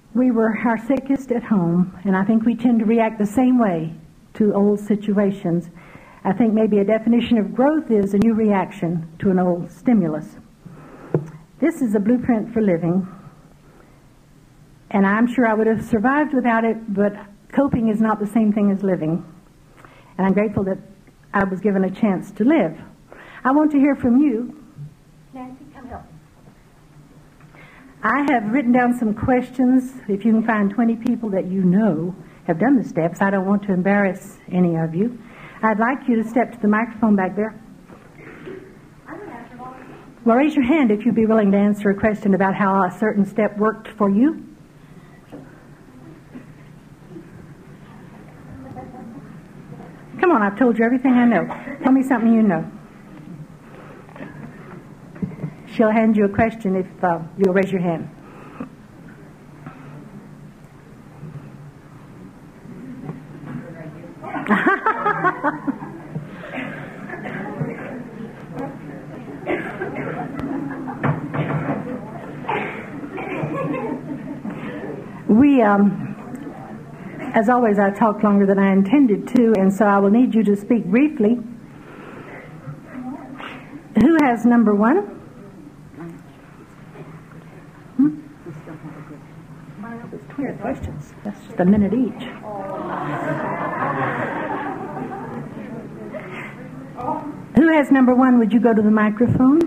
We were our sickest at home, and I think we tend to react the same way to old situations. I think maybe a definition of growth is a new reaction to an old stimulus. This is a blueprint for living, and I'm sure I would have survived without it, but coping is not the same thing as living. And I'm grateful that I was given a chance to live. I want to hear from you. Nancy, come help me. I have written down some questions. If you can find 20 people that you know have done the steps, I don't want to embarrass any of you. I'd like you to step to the microphone back there. Well, raise your hand if you'd be willing to answer a question about how a certain step worked for you. Come on, I've told you everything I know. Tell me something you know. She'll hand you a question if you'll raise your hand. As always, I talked longer than I intended to, and so I will need you to speak briefly. Who has number one? There's 20 questions. That's just a minute each. Who has number one? Would you go to the microphone?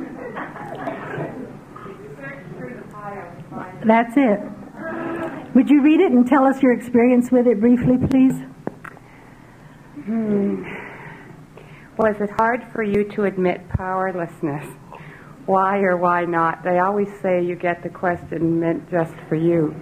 That's it. Would you read it and tell us your experience with it briefly, please? Was it hard for you to admit powerlessness? Why or why not? They always say you get the question meant just for you.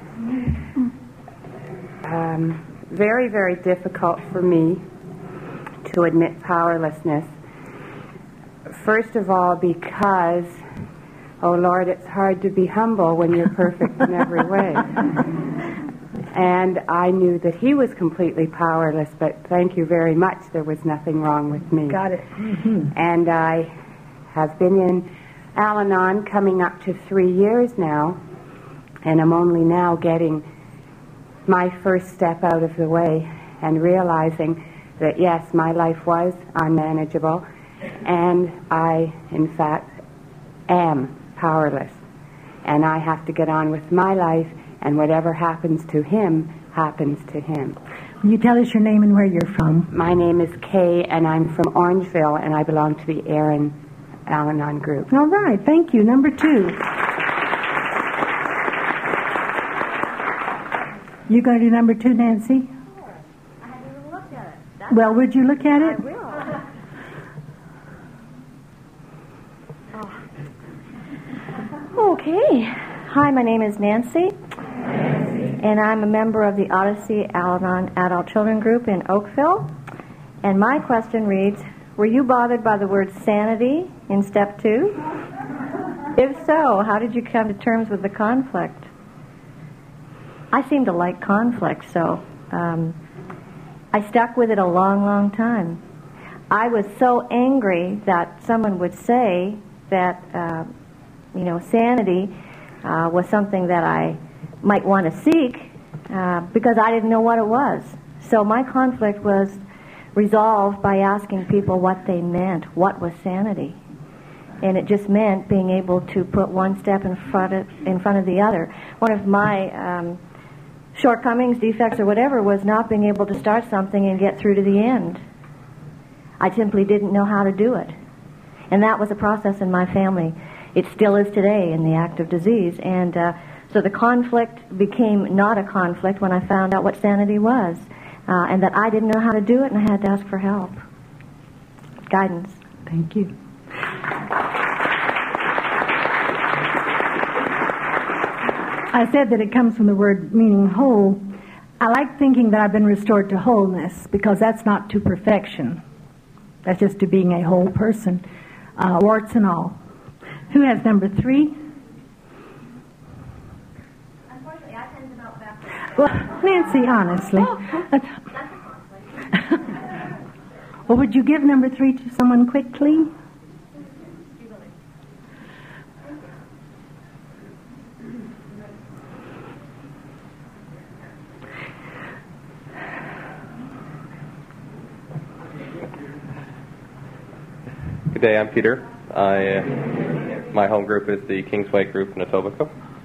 Very, very difficult for me to admit powerlessness. First of all, because, oh Lord, it's hard to be humble when you're perfect in every way. And I knew that he was completely powerless, but thank you very much, there was nothing wrong with me. Got it. Mm-hmm. And I have been in Al-Anon coming up to 3 years now, and I'm only now getting my first step out of the way and realizing that, yes, my life was unmanageable, and I, in fact, am powerless. And I have to get on with my life, and whatever happens to him, happens to him. Will you tell us your name and where you're from? My name is Kay, and I'm from Orangeville, and I belong to the Aaron Al-Anon group. All right, thank you. Number two. You going to do number two, Nancy? Sure. I haven't even looked at it. Well, would you look at it? I will. Okay. Hi, my name is Nancy, and I'm a member of the Odyssey Al-Anon Adult Children Group in Oakville. And my question reads, were you bothered by the word sanity in step 2? If so, how did you come to terms with the conflict? I seem to like conflict, so I stuck with it a long, long time. I was so angry that someone would say that, sanity was something that I might want to seek because I didn't know what it was. So my conflict was resolved by asking people what they meant. What was sanity? And it just meant being able to put one step in front of the other. One of my shortcomings, defects, or whatever was not being able to start something and get through to the end. I simply didn't know how to do it. And that was a process in my family. It still is today in the active disease. And so the conflict became not a conflict when I found out what sanity was. And that I didn't know how to do it, and I had to ask for help. Guidance. Thank you. I said that it comes from the word meaning whole. I like thinking that I've been restored to wholeness, because that's not to perfection. That's just to being a whole person, warts and all. Who has number 3? Unfortunately, I tend to melt back. Well, Nancy, honestly. That's a conflict. Well, would you give number 3 to someone quickly? Good day, I'm Peter. My home group is the Kingsway group in Etobicoke.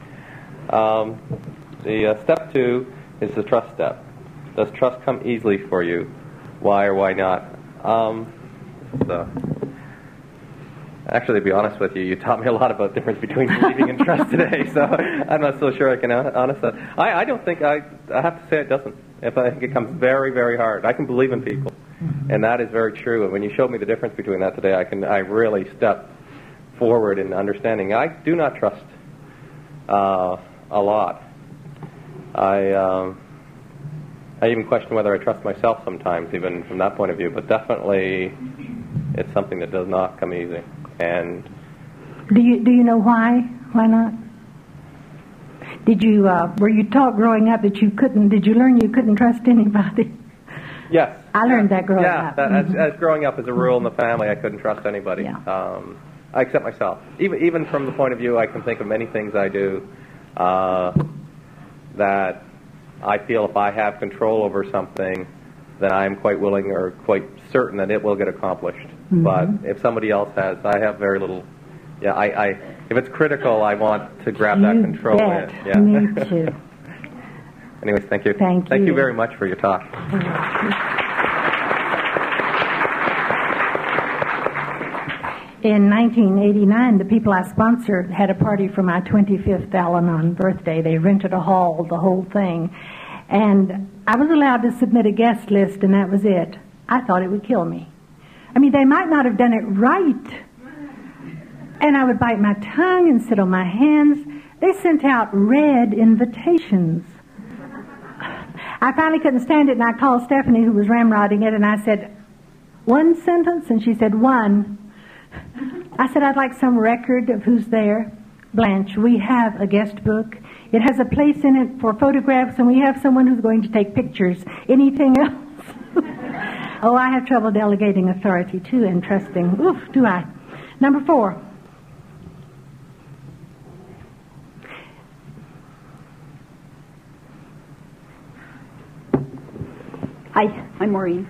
The step 2 is the trust step. Does trust come easily for you? Why or why not? Actually, to be honest with you, you taught me a lot about the difference between believing and trust today, so I'm not so sure I can honest that. I don't think, I have to say it doesn't. I think it comes very, very hard. I can believe in people, and that is very true. And when you showed me the difference between that today, I really stepped forward in understanding. I do not trust a lot. I even question whether I trust myself sometimes, even from that point of view. But definitely, it's something that does not come easy. And do you know why? Why not? Did you were you taught growing up that you couldn't? Did you learn you couldn't trust anybody? Yes. I learned that growing up. Yeah, as growing up as a rule in the family, I couldn't trust anybody. Yeah. I accept myself. Even from the point of view, I can think of many things I do that I feel if I have control over something, then I am quite willing or quite certain that it will get accomplished. Mm-hmm. But if somebody else has, I have very little. Yeah, if it's critical, I want to grab that control. Bet. Yeah. Me too. Anyways, thank you. Thank you very much for your talk. In 1989, the people I sponsored had a party for my 25th Al-Anon birthday. They rented a hall, the whole thing. And I was allowed to submit a guest list, and that was it. I thought it would kill me. I mean, they might not have done it right. And I would bite my tongue and sit on my hands. They sent out red invitations. I finally couldn't stand it, and I called Stephanie, who was ramrodding it, and I said, 1 sentence? And she said, 1. I said, I'd like some record of who's there. Blanche, we have a guest book. It has a place in it for photographs, and we have someone who's going to take pictures. Anything else? Oh, I have trouble delegating authority, too, and trusting. Oof, do I. Number 4. Hi, I'm Maureen.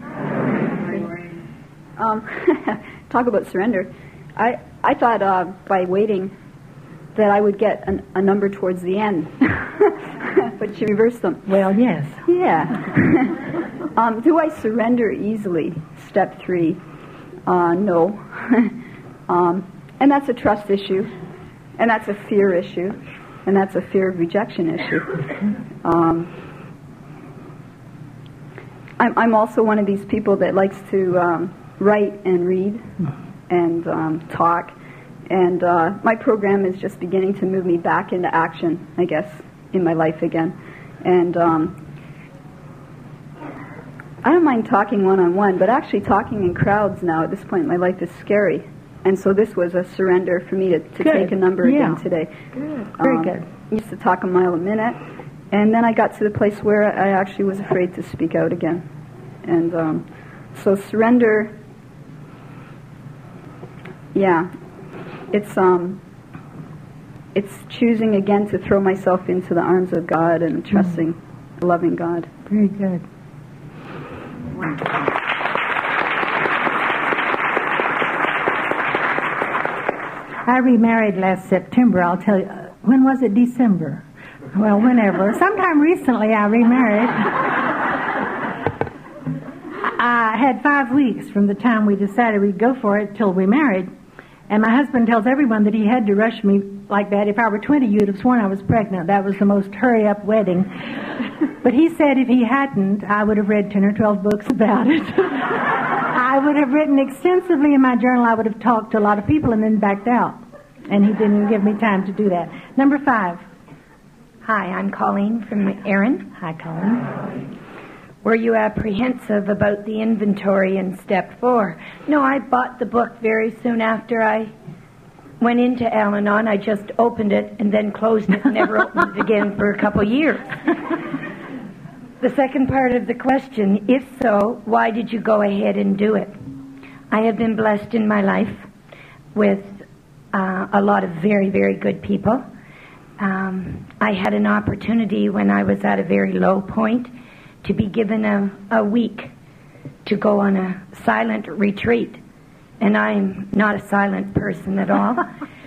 Talk about surrender. I thought by waiting that I would get a number towards the end, but she reversed them. Well, yes. Yeah. Do I surrender easily? Step 3, no. And that's a trust issue, and that's a fear issue, and that's a fear of rejection issue. I'm also one of these people that likes to write and read and talk, and my program is just beginning to move me back into action, I guess, in my life again. And I don't mind talking one-on-one, but actually talking in crowds now at this point in my life is scary. And so this was a surrender for me to take a number again today. Good. Very good. I used to talk a mile a minute, and then I got to the place where I actually was afraid to speak out again. And so surrender, yeah, it's choosing again to throw myself into the arms of God and trusting, loving God. Very good. I remarried last September. I'll tell you. When was it? December. Well, whenever. Sometime recently I remarried. I had 5 weeks from the time we decided we'd go for it till we married. And my husband tells everyone that he had to rush me like that. If I were 20, you'd have sworn I was pregnant. That was the most hurry-up wedding. But he said if he hadn't, I would have read 10 or 12 books about it. I would have written extensively in my journal. I would have talked to a lot of people and then backed out. And he didn't give me time to do that. Number 5. Hi, I'm Colleen from Erin. Hi, Colleen. Were you apprehensive about the inventory in step 4? No, I bought the book very soon after I went into Al-Anon. I just opened it and then closed it and never opened it again for a couple years. The second part of the question, if so, why did you go ahead and do it? I have been blessed in my life with a lot of very, very good people. I had an opportunity when I was at a very low point to be given a week to go on a silent retreat and I'm not a silent person at all.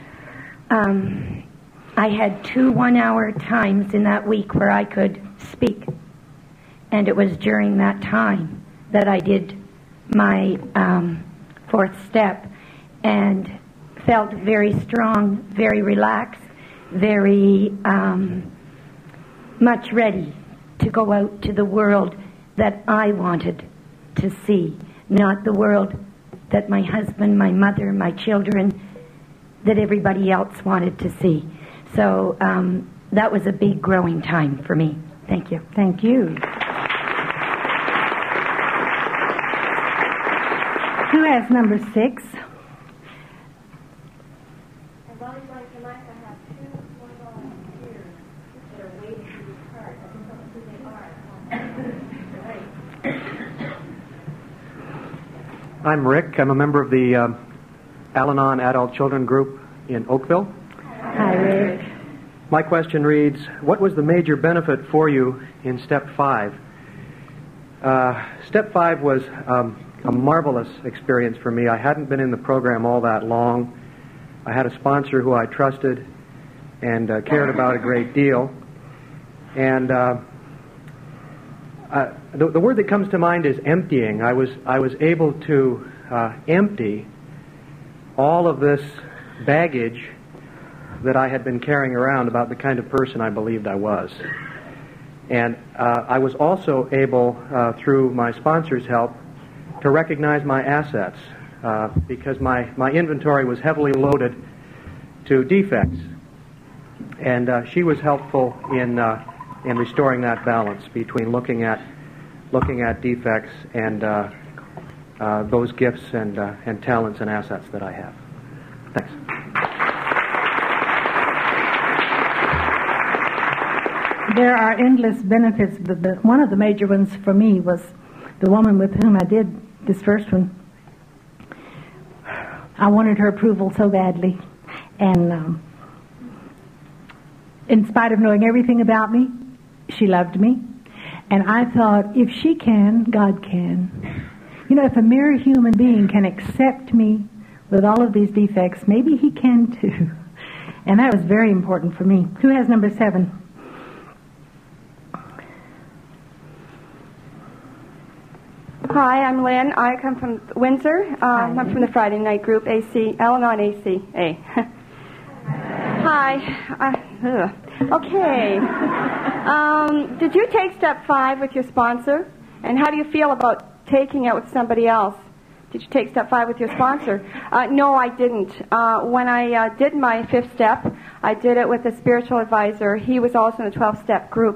I had 2 one-hour times in that week where I could speak, and it was during that time that I did my 4th step and felt very strong, very relaxed, very much ready to go out to the world that I wanted to see, not the world that my husband, my mother, my children, that everybody else wanted to see. So that was a big growing time for me. Thank you. Thank you. Who has number 6? I'm Rick. I'm a member of the Al-Anon Adult Children Group in Oakville. Hi, Rick. My question reads, what was the major benefit for you in Step 5? Step 5 was a marvelous experience for me. I hadn't been in the program all that long. I had a sponsor who I trusted and cared about a great deal. And the word that comes to mind is emptying. I was able to empty all of this baggage that I had been carrying around about the kind of person I believed I was. And I was also able, through my sponsor's help, to recognize my assets because my inventory was heavily loaded to defects. And she was helpful in restoring that balance between looking at defects and those gifts and talents and assets that I have. Thanks. There are endless benefits, but one of the major ones for me was the woman with whom I did this first one. I wanted her approval so badly, and in spite of knowing everything about me, she loved me. And I thought, if she can, God can. You know, if a mere human being can accept me with all of these defects, maybe he can too. And that was very important for me. Who has number 7? Hi, I'm Lynn. I come from Windsor. I'm from the Friday night group, AC, Al-Anon ACA. Hi. Okay. Did you take Step 5 with your sponsor? And how do you feel about taking it with somebody else? Did you take Step 5 with your sponsor? No, I didn't. When I did my 5th step, I did it with a spiritual advisor. He was also in the 12-step group.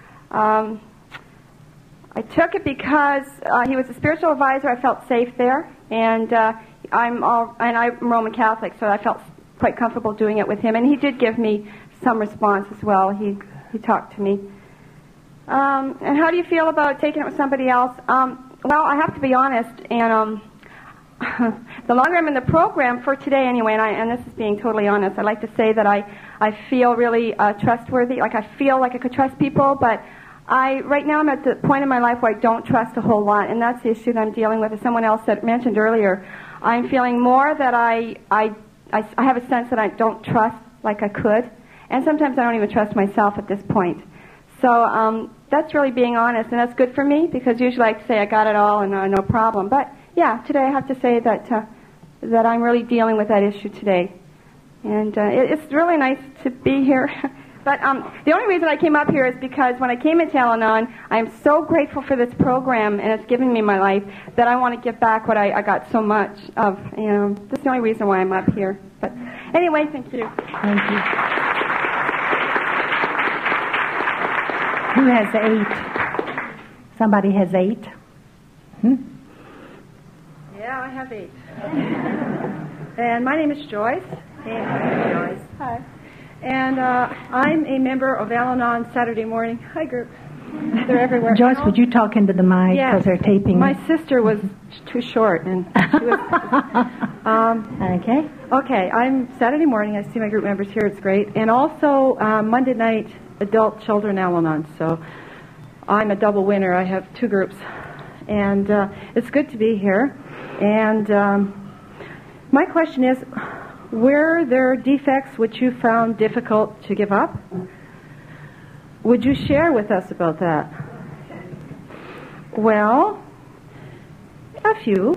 I took it because he was a spiritual advisor. I felt safe there, and I'm Roman Catholic, so I felt quite comfortable doing it with him. And he did give me some response as well. He talked to me. And how do you feel about taking it with somebody else? Well, I have to be honest, and the longer I'm in the program, for today anyway, and this is being totally honest, I'd like to say that I feel really trustworthy. Like I feel like I could trust people, but right now I'm at the point in my life where I don't trust a whole lot, and that's the issue that I'm dealing with. As someone else mentioned earlier, I'm feeling more that I have a sense that I don't trust like I could, and sometimes I don't even trust myself at this point. So that's really being honest, and that's good for me, because usually I like to say I got it all and no problem. But yeah, today I have to say that I'm really dealing with that issue today, and it's really nice to be here. But the only reason I came up here is because when I came into Al-Anon, I am so grateful for this program, and it's given me my life, that I want to give back what I got so much of. You know, that's the only reason why I'm up here. But anyway, thank you. Thank you. Who has 8? Somebody has 8? Yeah, I have 8. And my name is Joyce. Joyce. Hi. And I'm a member of Al-Anon Saturday morning. Hi, group. They're everywhere. Joyce, would you talk into the mic because they're taping? My sister was too short, and she was. Okay. Okay, I'm Saturday morning. I see my group members here. It's great. And also Monday night, Adult Children Al-Anon. So I'm a double winner. I have 2 groups. And it's good to be here. And My question is, were there defects which you found difficult to give up? Would you share with us about that? Well, a few.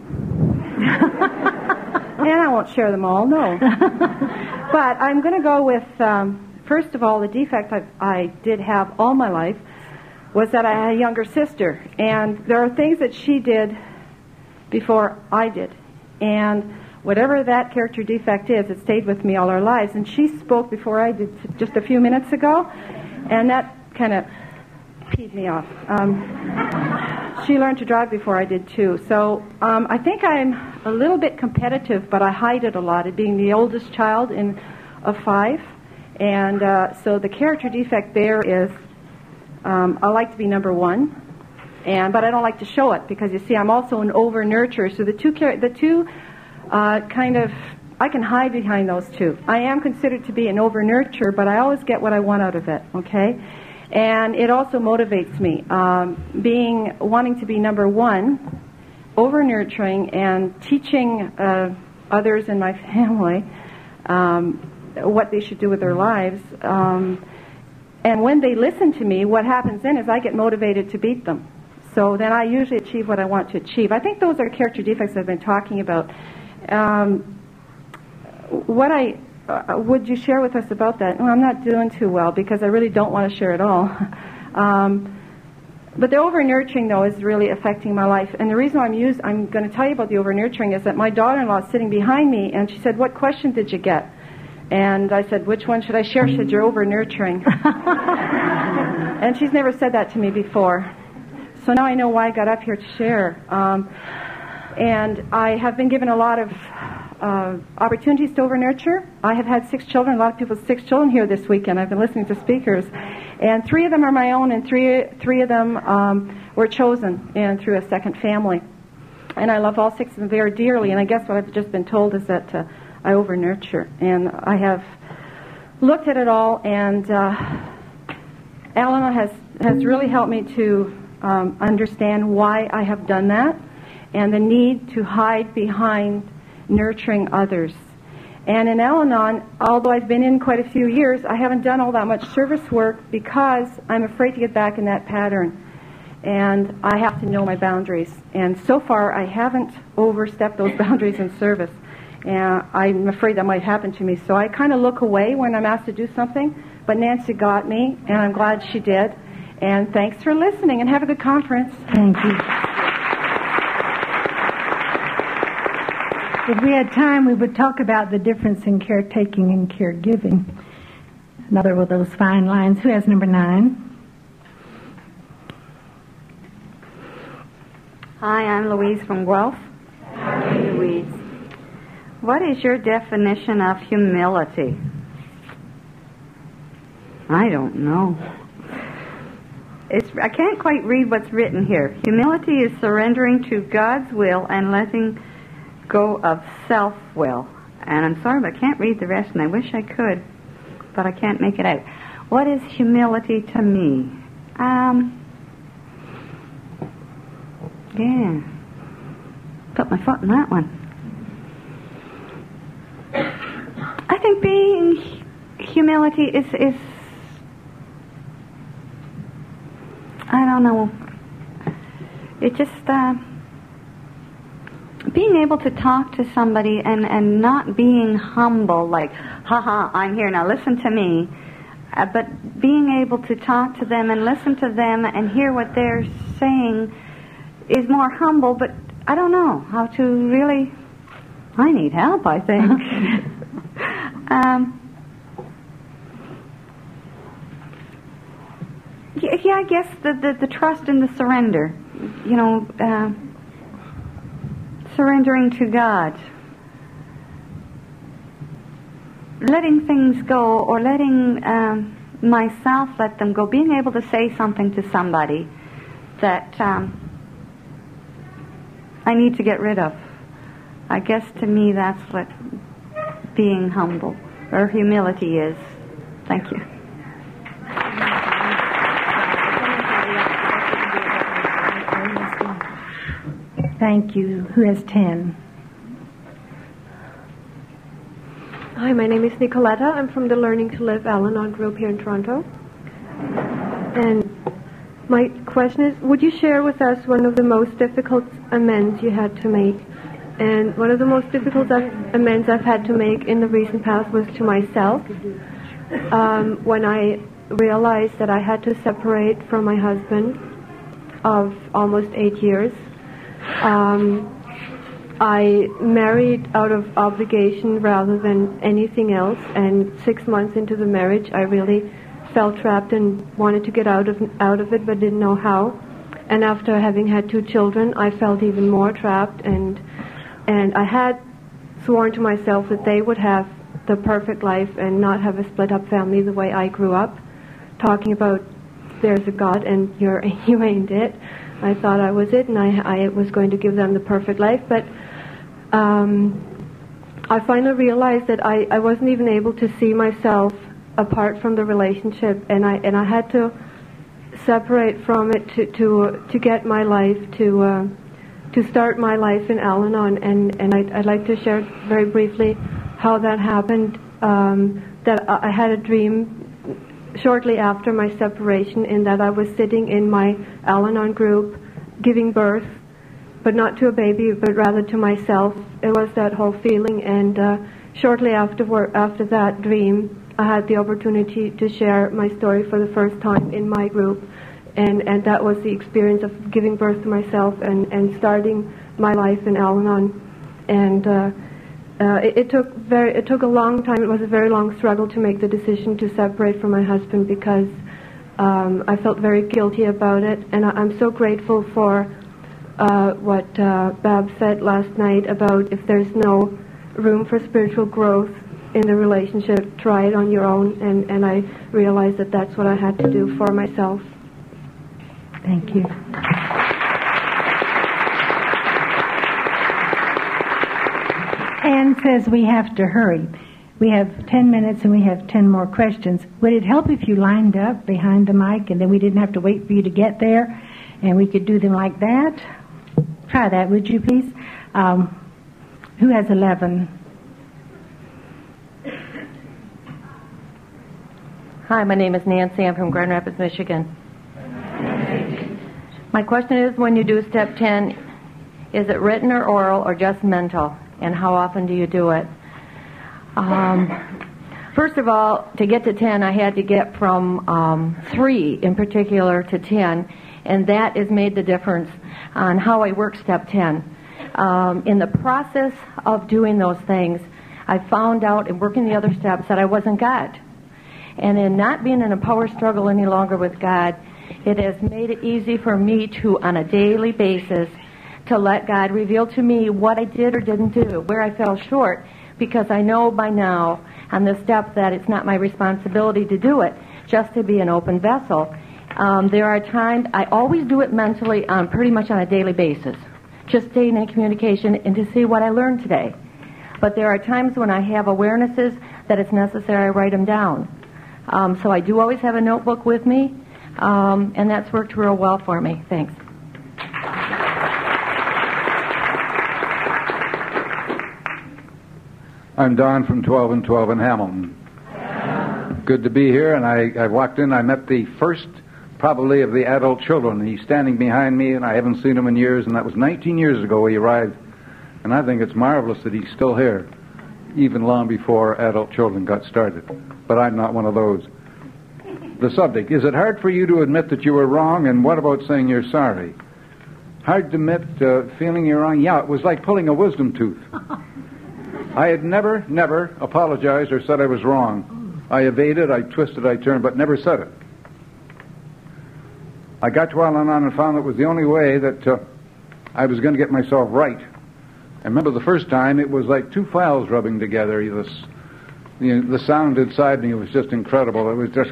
And I won't share them all, no. But I'm going to go with, first of all, the defect I did have all my life was that I had a younger sister. And there are things that she did before I did. And whatever that character defect is, it stayed with me all our lives. And she spoke before I did just a few minutes ago, and that kind of peed me off. She learned to drive before I did too. So I think I'm a little bit competitive, but I hide it a lot, being the oldest child of 5. And so the character defect there is I like to be number 1, but I don't like to show it because, you see, I'm also an over-nurturer. So the two kind of, I can hide behind those two. I am considered to be an over-nurturer, but I always get what I want out of it, okay? And it also motivates me. Wanting to be number 1, over-nurturing and teaching others in my family what they should do with their lives. And when they listen to me, what happens then is I get motivated to beat them. So then I usually achieve what I want to achieve. I think those are character defects I've been talking about. Would you share with us about that? Well, I'm not doing too well because I really don't want to share at all. But the over-nurturing, though, is really affecting my life. And the reason I'm going to tell you about the over-nurturing is that my daughter-in-law is sitting behind me, and she said, "What question did you get?" And I said, "Which one should I share?" She said, "You're over-nurturing." And she's never said that to me before. So now I know why I got up here to share. And I have been given a lot of opportunities to over-nurture. I have had 6 children. A lot of people have 6 children here this weekend. I've been listening to speakers. And 3 of them are my own, and three of them were chosen and through a second family. And I love all 6 of them very dearly. And I guess what I've just been told is that I over-nurture. And I have looked at it all, and Alana has really helped me to understand why I have done that and the need to hide behind nurturing others. And in Al-Anon, although I've been in quite a few years, I haven't done all that much service work because I'm afraid to get back in that pattern. And I have to know my boundaries. And so far, I haven't overstepped those boundaries in service. And I'm afraid that might happen to me. So I kind of look away when I'm asked to do something. But Nancy got me, and I'm glad she did. And thanks for listening, and have a good conference. Thank you. If we had time, we would talk about the difference in caretaking and caregiving. Another of those fine lines. Who has number 9? Hi, I'm Louise from Guelph. Hi, Louise. What is your definition of humility? I don't know. I can't quite read what's written here. Humility is surrendering to God's will and letting go of self-will. And I'm sorry, but I can't read the rest, and I wish I could, but I can't make it out. What is humility to me? Yeah. Put my foot in that one. I think being humility is I don't know. It just being able to talk to somebody and not being humble, like, haha, I'm here, now listen to me. But being able to talk to them and listen to them and hear what they're saying is more humble, but I don't know how to really... I need help, I think. Yeah, I guess the trust and the surrender. You know, surrendering to God. Letting things go, or letting myself let them go. Being able to say something to somebody that I need to get rid of. I guess to me that's what being humble or humility is. Thank you. Thank you. Who has 10? Hi, my name is Nicoletta. I'm from the Learning to Live Al-Anon group here in Toronto. And my question is, would you share with us one of the most difficult amends you had to make? And one of the most difficult amends I've had to make in the recent past was to myself. When I realized that I had to separate from my husband of almost 8 years. I married out of obligation rather than anything else, and 6 months into the marriage I really felt trapped and wanted to get out of it but didn't know how. And after having had 2 children, I felt even more trapped, and I had sworn to myself that they would have the perfect life and not have a split up family the way I grew up, talking about there's a God and you ain't it. I thought I was it, and I was going to give them the perfect life, but I finally realized that I wasn't even able to see myself apart from the relationship, and I had to separate from it to get my life, to start my life in Al-Anon, and I'd like to share very briefly how that happened. That I had a dream shortly after my separation, in that I was sitting in my Al-Anon group giving birth, but not to a baby, but rather to myself. It was that whole feeling, and shortly after that dream, I had the opportunity to share my story for the first time in my group, and that was the experience of giving birth to myself and starting my life in Al-Anon. And it took a long time. It was a very long struggle to make the decision to separate from my husband, because I felt very guilty about it, and I'm so grateful for what Bab said last night about if there's no room for spiritual growth in the relationship, try it on your own, and I realized that that's what I had to do for myself. Thank you. Anne says we have to hurry. We have 10 minutes and we have 10 more questions. Would it help if you lined up behind the mic and then we didn't have to wait for you to get there and we could do them like that? Try that, would you please? Who has 11? Hi, my name is Nancy. I'm from Grand Rapids, Michigan. My question is, when you do step 10, is it written or oral or just mental? And how often do you do it? First of all, to get to 10, I had to get from 3 in particular to 10, and that has made the difference on how I work step 10. In the process of doing those things, I found out in working the other steps that I wasn't God. And in not being in a power struggle any longer with God, it has made it easy for me to, on a daily basis, to let God reveal to me what I did or didn't do, where I fell short, because I know by now on this step that it's not my responsibility to do it, just to be an open vessel. There are times, I always do it mentally pretty much on a daily basis, just staying in communication and to see what I learned today. But there are times when I have awarenesses that it's necessary I write them down. So I do always have a notebook with me, and that's worked real well for me. Thanks. I'm Don from 12 and 12 in Hamilton. Good to be here, and I walked in, I met the first, probably, of the adult children. He's standing behind me, and I haven't seen him in years, and that was 19 years ago he arrived. And I think it's marvelous that he's still here, even long before adult children got started. But I'm not one of those. The subject, is it hard for you to admit that you were wrong, and what about saying you're sorry? Hard to admit feeling you're wrong? Yeah, it was like pulling a wisdom tooth. I had never apologized or said I was wrong. I evaded, I twisted, I turned, but never said it. I got to Al-Anon and found it was the only way that I was going to get myself right. I remember the first time, it was like 2 files rubbing together. The sound inside me was just incredible. It was just,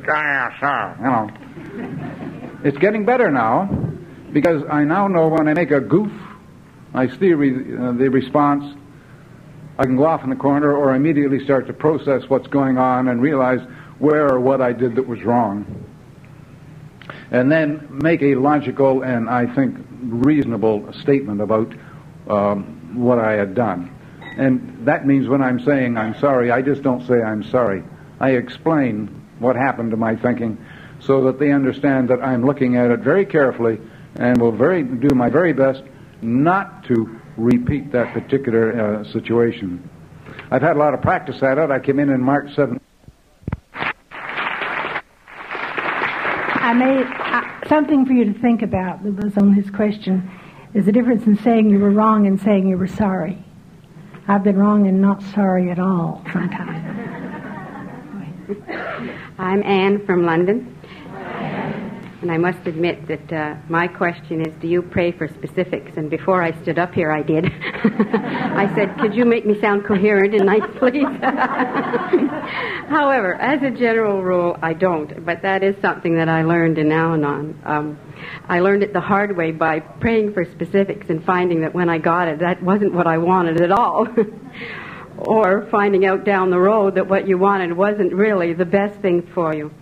It's getting better now, because I now know when I make a goof, I see the response. I can go off in the corner or immediately start to process what's going on and realize where or what I did that was wrong. And then make a logical and, I think, reasonable statement about what I had done. And that means when I'm saying I'm sorry, I just don't say I'm sorry. I explain what happened to my thinking so that they understand that I'm looking at it very carefully and will do my very best not to repeat that particular situation. I've had a lot of practice at it. I came in March 7th. Something for you to think about that was on his question is the difference in saying you were wrong and saying you were sorry. I've been wrong and not sorry at all sometimes. I'm Anne from London. And I must admit that my question is, do you pray for specifics? And before I stood up here, I did. I said, could you make me sound coherent and nice, please? However, as a general rule, I don't. But that is something that I learned in Al-Anon. I learned it the hard way by praying for specifics and finding that when I got it, that wasn't what I wanted at all. Or finding out down the road that what you wanted wasn't really the best thing for you.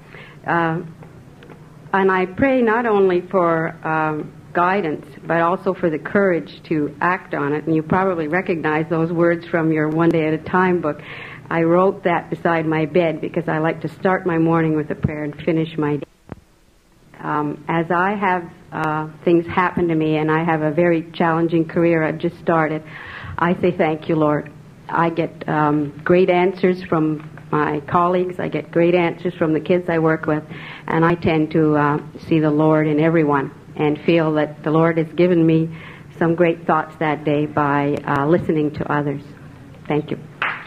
And I pray not only for guidance, but also for the courage to act on it. And you probably recognize those words from your One Day at a Time book. I wrote that beside my bed because I like to start my morning with a prayer and finish my day. As I have things happen to me, and I have a very challenging career I've just started, I say thank you, Lord. I get great answers from my colleagues. I get great answers from the kids I work with, and I tend to see the Lord in everyone and feel that the Lord has given me some great thoughts that day by listening to others. Thank you.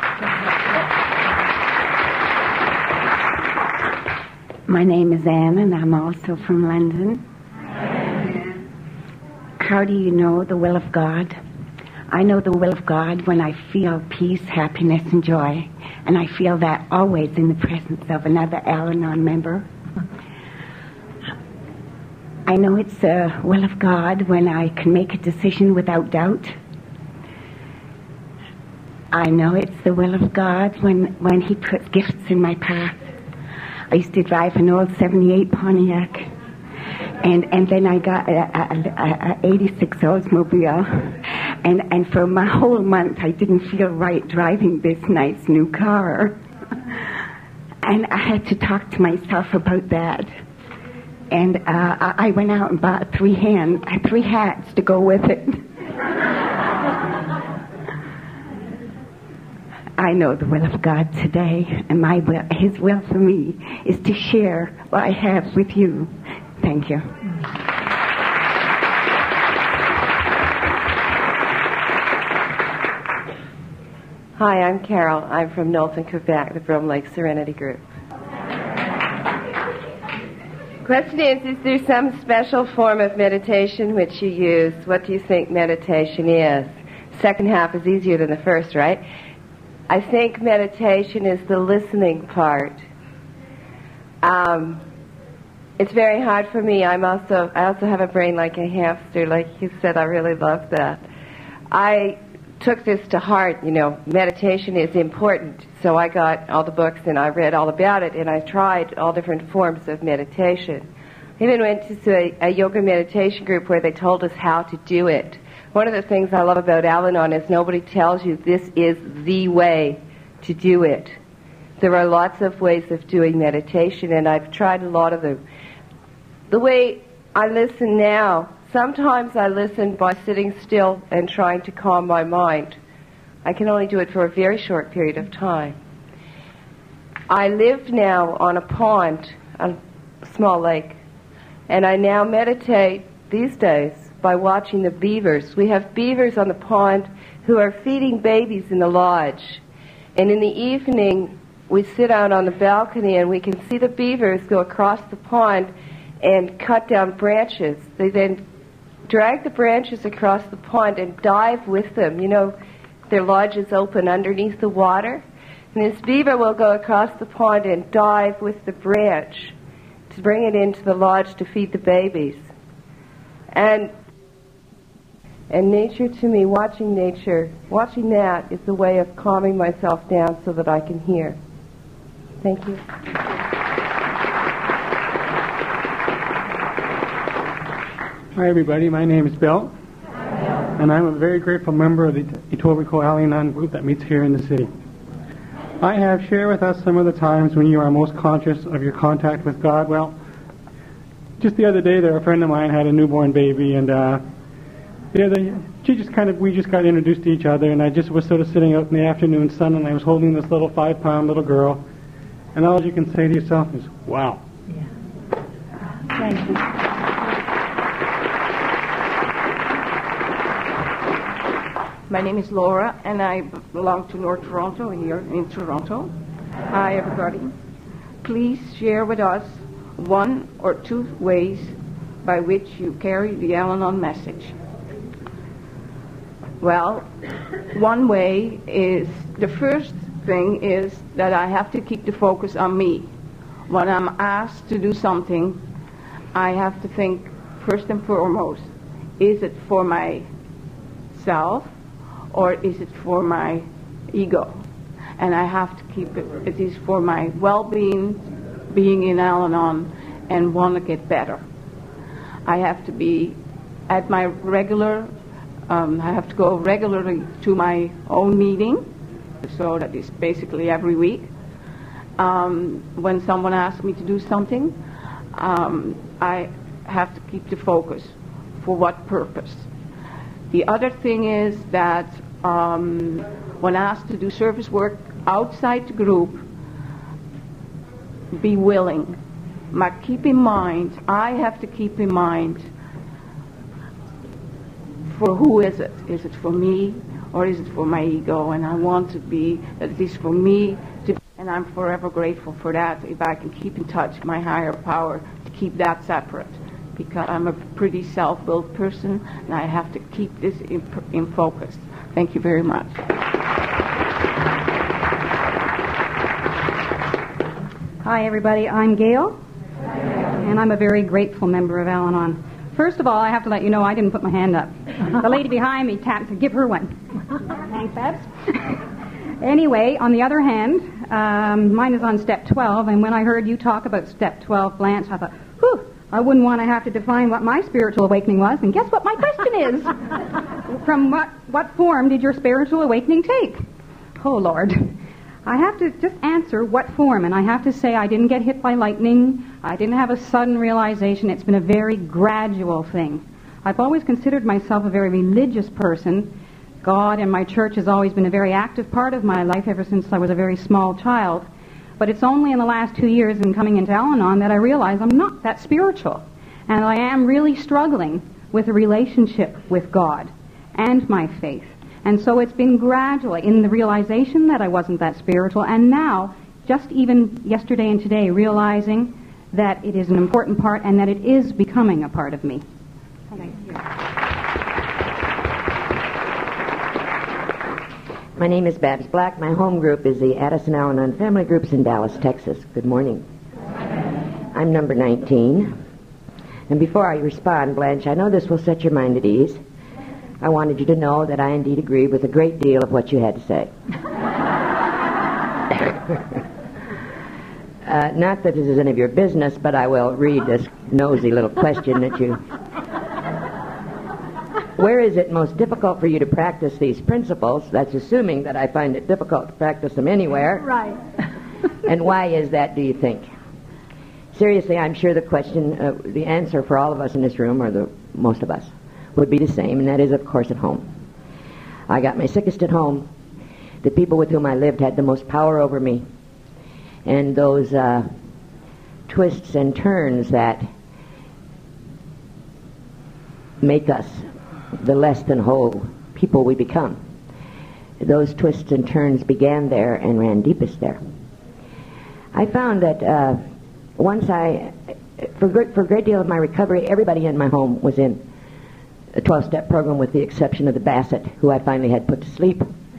My name is Anne, and I'm also from London. How do you know the will of God? I know the will of God when I feel peace, happiness, and joy. And I feel that always in the presence of another Al-Anon member. I know it's the will of God when I can make a decision without doubt. I know it's the will of God when He puts gifts in my path. I used to drive an old 78 Pontiac. And then I got a 86 Oldsmobile. And for my whole month, I didn't feel right driving this nice new car. And I had to talk to myself about that. And I went out and bought three hats to go with it. I know the will of God today, and His will for me is to share what I have with you. Thank you. Hi, I'm Carol. I'm from Knowlton, Quebec, the Brome Lake Serenity Group. Question is there some special form of meditation which you use? What do you think meditation is? Second half is easier than the first, right? I think meditation is the listening part. It's very hard for me. I also have a brain like a hamster, like you said. I really love that. I took this to heart. Meditation is important. So I got all the books and I read all about it, and I tried all different forms of meditation. I even went to a yoga meditation group where they told us how to do it. One of the things I love about Al-Anon is nobody tells you this is the way to do it. There are lots of ways of doing meditation, and I've tried a lot of them. The way I listen now, sometimes I listen by sitting still and trying to calm my mind. I can only do it for a very short period of time. I live now on a pond, a small lake, and I now meditate these days by watching the beavers. We have beavers on the pond who are feeding babies in the lodge. And in the evening, we sit out on the balcony and we can see the beavers go across the pond and cut down branches. They then drag the branches across the pond and dive with them. Their lodge is open underneath the water. And this beaver will go across the pond and dive with the branch to bring it into the lodge to feed the babies. And nature, to me, watching that is the way of calming myself down so that I can hear. Thank you. Hi, everybody. My name is Bill, and I'm a very grateful member of the Etobicoke Al-Anon group that meets here in the city. I have shared with us some of the times when you are most conscious of your contact with God. Well, just the other day there, a friend of mine had a newborn baby, and we just got introduced to each other, and I just was sort of sitting out in the afternoon sun, and I was holding this little 5-pound little girl, and all you can say to yourself is, wow. Yeah. Thank you. My name is Laura, and I belong to North Toronto, here in Toronto. Hi, everybody. Please share with us 1 or 2 ways by which you carry the Al-Anon message. Well, one way is, the first thing is that I have to keep the focus on me. When I'm asked to do something, I have to think first and foremost, is it for myself or is it for my ego? And I have to keep it is for my well-being, being in Al-Anon, and want to get better. I have to be at my regular, I have to go regularly to my own meeting, so that is basically every week. When someone asks me to do something, I have to keep the focus. For what purpose? The other thing is that when asked to do service work outside the group, be willing. Keep in mind, I have to keep in mind, for who is it? Is it for me or is it for my ego? And I want to be, that it is for me to, and I'm forever grateful for that, if I can keep in touch my higher power, to keep that separate. Because I'm a pretty self-willed person, and I have to keep this in focus. Thank you very much. Hi, everybody. I'm Gail, and I'm a very grateful member of Al-Anon. First of all, I have to let you know I didn't put my hand up. The lady behind me tapped to give her one. Thanks, Babs. Anyway, on the other hand, mine is on step 12, and when I heard you talk about step 12, Blanche, I thought, whew, I wouldn't want to have to define what my spiritual awakening was, and guess what my question is? From what form did your spiritual awakening take? Oh, Lord. I have to just answer what form, and I have to say I didn't get hit by lightning. I didn't have a sudden realization. It's been a very gradual thing. I've always considered myself a very religious person. God and my church has always been a very active part of my life ever since I was a very small child. But it's only in the last 2 years in coming into Al-Anon that I realize I'm not that spiritual. And I am really struggling with a relationship with God and my faith. And so it's been gradually in the realization that I wasn't that spiritual, and now, just even yesterday and today, realizing that it is an important part and that it is becoming a part of me. Thank you. My name is Babs Black. My home group is the Addison Al-Anon Family Groups in Dallas, Texas. Good morning. I'm number 19. And before I respond, Blanche, I know this will set your mind at ease. I wanted you to know that I indeed agree with a great deal of what you had to say. Not that this is any of your business, but I will read this nosy little question that you... Where is it most difficult for you to practice these principles? That's assuming that I find it difficult to practice them anywhere. Right. And why is that, do you think? Seriously, I'm sure the question, the answer for all of us in this room, or the most of us, would be the same, and that is, of course, at home. I got my sickest at home. The people with whom I lived had the most power over me. And those twists and turns that make us the less than whole people we become, those twists and turns began there and ran deepest there. I found that once for a great deal of my recovery, everybody in my home was in a 12-step program with the exception of the Bassett, who I finally had put to sleep.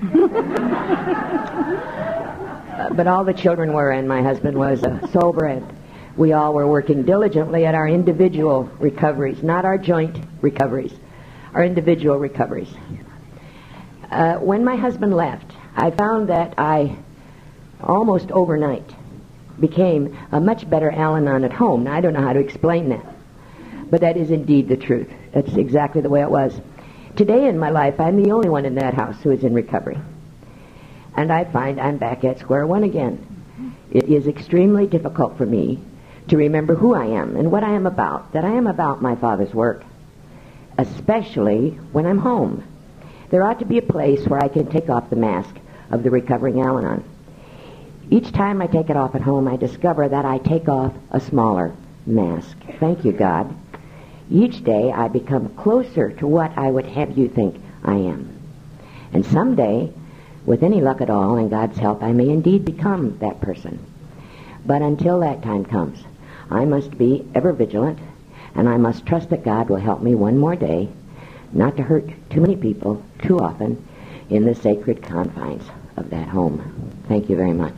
But all the children were, and my husband was sober, and we all were working diligently at our individual recoveries, not our joint recoveries, our individual recoveries. When my husband left, I found that I, almost overnight, became a much better Al-Anon at home. Now, I don't know how to explain that, but that is indeed the truth. That's exactly the way it was. Today in my life, I'm the only one in that house who is in recovery. And I find I'm back at square one again. It is extremely difficult for me to remember who I am and what I am about, that I am about my Father's work, especially when I'm home. There ought to be a place where I can take off the mask of the recovering Al-Anon. Each time I take it off at home, I discover that I take off a smaller mask. Thank you, God. Each day I become closer to what I would have you think I am. And someday, with any luck at all and God's help, I may indeed become that person. But until that time comes, I must be ever vigilant, and I must trust that God will help me one more day not to hurt too many people too often in the sacred confines of that home. Thank you very much.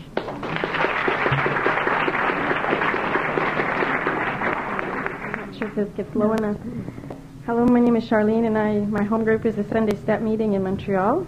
Sure this gets low enough. Hello, my name is Charlene, and my home group is a Sunday Step meeting in Montreal.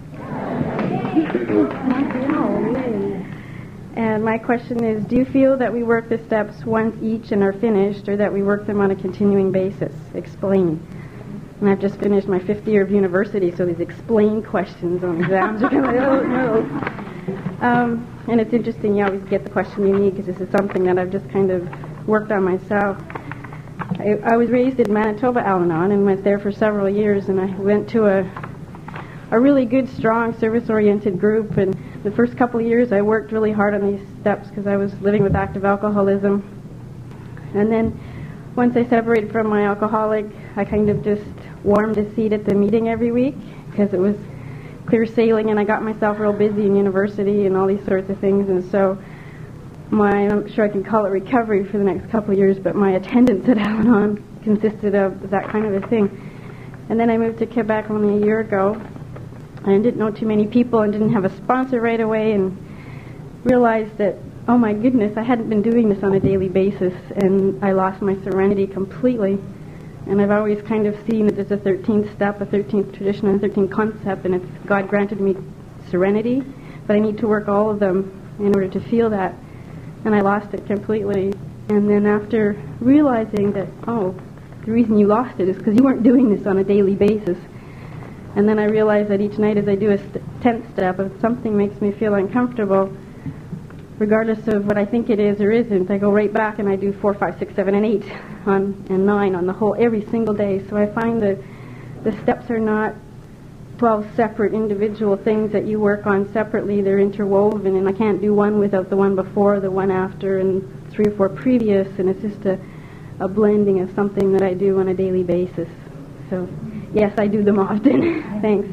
And my question is, do you feel that we work the steps once each and are finished, or that we work them on a continuing basis? Explain. And I've just finished my 5th year of university, so these explain questions on exams are kind of like, oh, no. And it's interesting, you always get the question you need, because this is something that I've just kind of worked on myself. I was raised in Manitoba Al-Anon and went there for several years, and I went to a really good, strong, service-oriented group, and the first couple of years I worked really hard on these steps because I was living with active alcoholism. And then once I separated from my alcoholic, I kind of just warmed a seat at the meeting every week because it was clear sailing, and I got myself real busy in university and all these sorts of things. And so I'm not sure I can call it recovery for the next couple of years, but my attendance at Al-Anon consisted of that kind of a thing. And then I moved to Quebec only a year ago. I didn't know too many people and didn't have a sponsor right away, and realized that, oh my goodness, I hadn't been doing this on a daily basis, and I lost my serenity completely. And I've always kind of seen that there's a 13th step, a 13th tradition, and a 13th concept, and it's God granted me serenity, but I need to work all of them in order to feel that. And I lost it completely. And then after realizing that, oh, the reason you lost it is because you weren't doing this on a daily basis. And then I realized that each night as I do a 10th step, if something makes me feel uncomfortable, regardless of what I think it is or isn't, I go right back and I do 4, 5, 6, 7, and 8 and 9 on the whole every single day. So I find that the steps are not 12 separate individual things that you work on separately. They're interwoven, and I can't do one without the one before, the one after, and 3 or 4 previous, and it's just a blending of something that I do on a daily basis. So yes, I do them often. Thanks.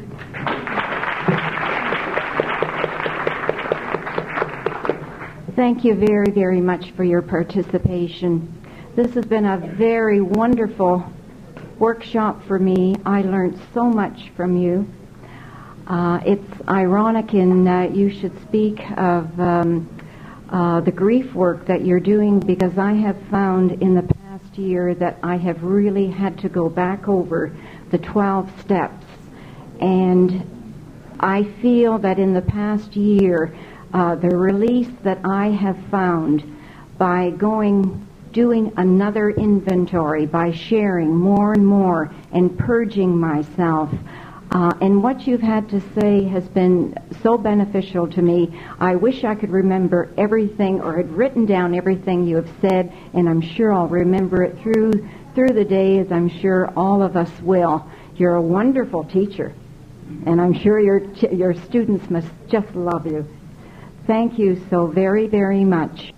Thank you very, very much for your participation. This has been a very wonderful workshop for me. I learned so much from you. It's ironic you should speak of the grief work that you're doing, because I have found in the past year that I have really had to go back over the 12 steps. And I feel that in the past year, the release that I have found by doing another inventory, by sharing more and more and purging myself, and what you've had to say has been so beneficial to me. I wish I could remember everything, or had written down everything you have said, and I'm sure I'll remember it through the day, as I'm sure all of us will. You're a wonderful teacher, and I'm sure your students must just love you. Thank you so very, very much.